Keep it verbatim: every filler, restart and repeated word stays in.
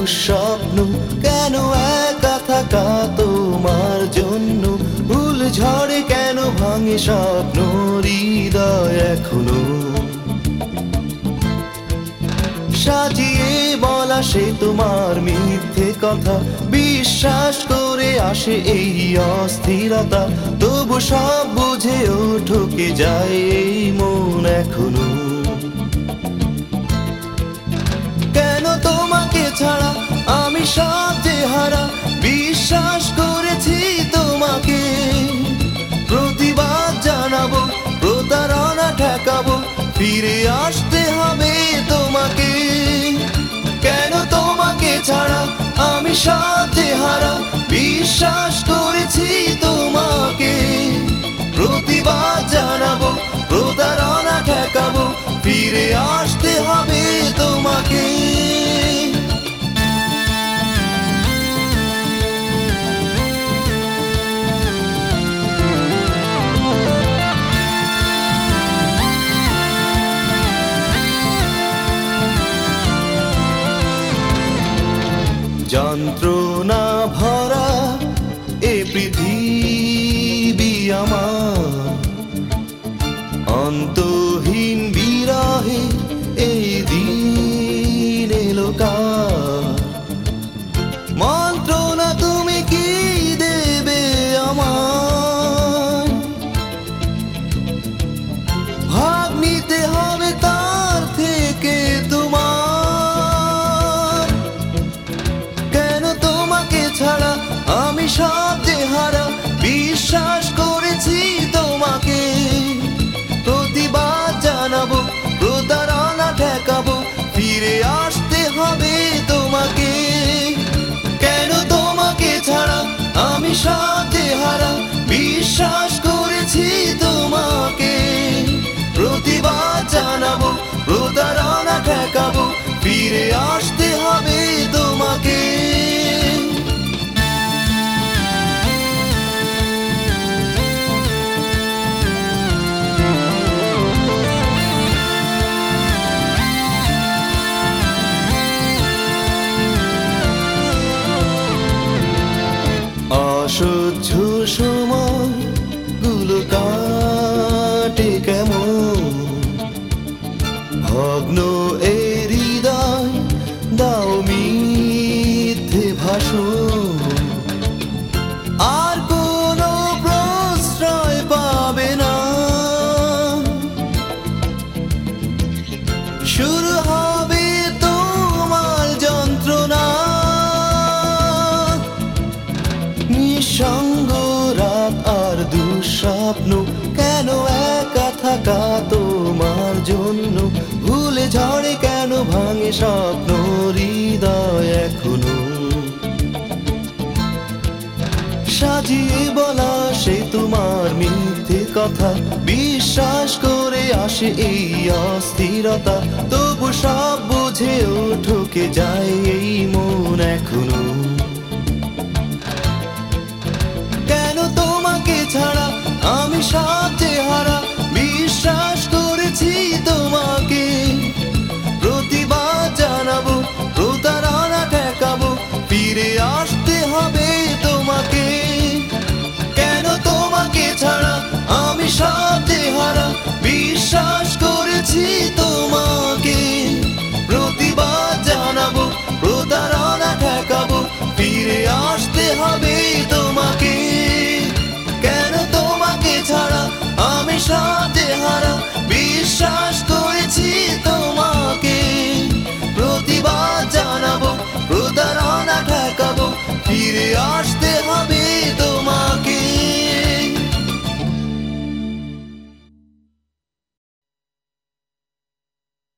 দুঃস্বপ্ন, কেন একা থাকা তোমার জন্য? ভুল ঝড়ে কেন ভাঙে স্বপ্ন হৃদয় এখনো? সাজিয়ে বলা সে তোমার মিথ্যে কথা, বিশ্বাস করে আসে এই অস্থিরতা, তবু সব বুঝেও ঠকে যায় এই মন এখনো। কেন তোমাকে ছাড়া আমি সব যে হারা, বিশ্বাস করেছি তোমাকে, প্রতিবাদ জানাবো, প্রতারণা ঠেকাবো, ফিরে আসতে হবে তোমাকে। কেন তোমাকে ছাড়া আমি সব যে হারা, বিশ্বাস করেছি তোমাকে, প্রতিবাদ জানাবো, প্রতারণা ঠেকাবো, ফিরে আসতে হবে তোমাকে। যন্ত্রণা ভরা এ পৃথিবী আমার, অন্তহীন বিরহে এই দিন এলো কার। মন্ত্রণা তুমি কি দেবে আমার, ভাগ নিতে হবে তার থেকে তোমার। কেন তোমাকে ছাড়া আমি সব যে হারা, বিশ্বাস করেছি তোমাকে, প্রতিবাদ জানাবো, প্রতারণা ঠেকাবো, ফিরে আসতে হবে তোমাকে। কেন তোমাকে ছাড়া আমি সব যে হারা, বিশ্বাস করেছি তোমাকে, প্রতিবাদ জানাবো, প্রতারণা ঠেকাবো, ফিরে আসতে হবে তোমাকে। অসহ্য সময় গুলো কাটে কেমন, ভগ্ন এই হৃদয় দাও মিথ্যে ভাষণ, আর কোনো প্রশ্রয় পাবে না। শুরু হবে তোমার যন্ত্রণা, নিঃসঙ্গ রাত আর দুঃস্বপ্ন, কেন একা থাকা তোমার জন্য? ভুলে ঝড়ে কেন ভাঙে স্বপ্ন হৃদয় এখনো? সাজিয়ে বলা সে তোমার মিথ্যে কথা, বিশ্বাস করে আসে এই অস্থিরতা, তবু সব বুঝেও ঠকে যায় এই মন এখনো। কেন তোমাকে ছাড়া আমি সব যে হারা, বিশ্বাস করেছি তোমাকে, প্রতিবাদ জানাবো, প্রতারণা ঠেকাবো, ফিরে আসতে হবে তোমাকে। কেন তোমাকে ছাড়া আমি সব যে হারা, বিশ্বাস করেছি তোমাকে।